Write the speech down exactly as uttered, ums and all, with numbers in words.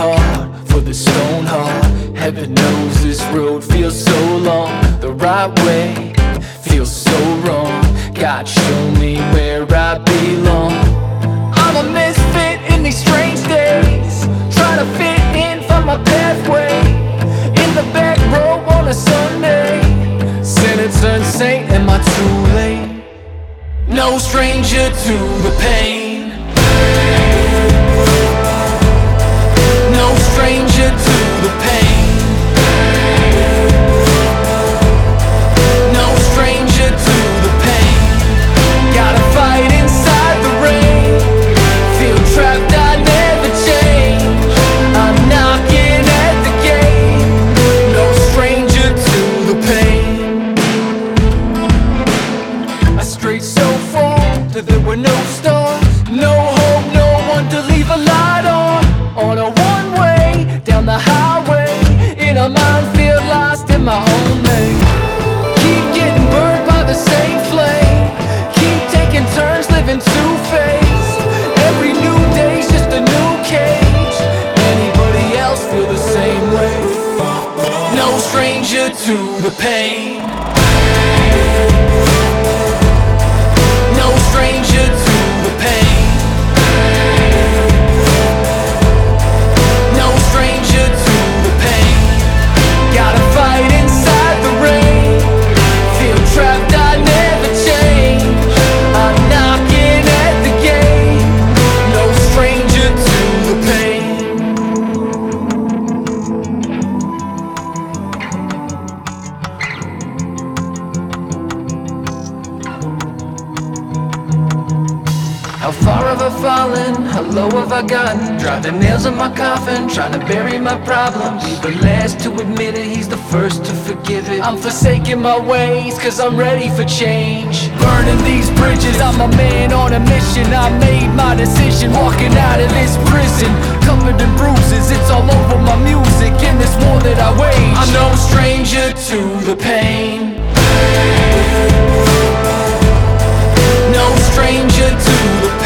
heart for the stone heart. Heaven knows this road feels so long. The right way feels so wrong. God, show me where I belong. I'm a misfit in these strange days, trying to fit in, find my pathway. In the back row on a Sunday, sinner turned saint, am I too late? No stranger to the pain, no stranger to the pain, no stranger to the pain. Gotta fight inside the rain, feel trapped, I never change. I'm knocking at the gate, no stranger to the pain. I strayed so far that there were no stars, no hope, no one to leave a light on. On a one-way, down the highway, in a minefield, lost in my own lane. Keep getting burned by the same flame, keep taking turns, living two-faced. Every new day's just a new cage. Anybody else feel the same way? No stranger to the pain, no stranger to the pain, no stranger to the pain. Gotta fight inside the rain, feel trapped, I never change. I'm knocking at the gate, no stranger to the pain. How far have I fallen? How low have I gotten? Drive the nails in my coffin, trying to bury my problems. He's the last to admit it, he's the first to forgive it. I'm forsaking my ways, cause I'm ready for change. Burning these bridges, I'm a man on a mission. I made my decision, walking out of this prison. Covered in bruises, it's all over my music. In this war that I wage, I'm no stranger to the pain, no stranger to the pain.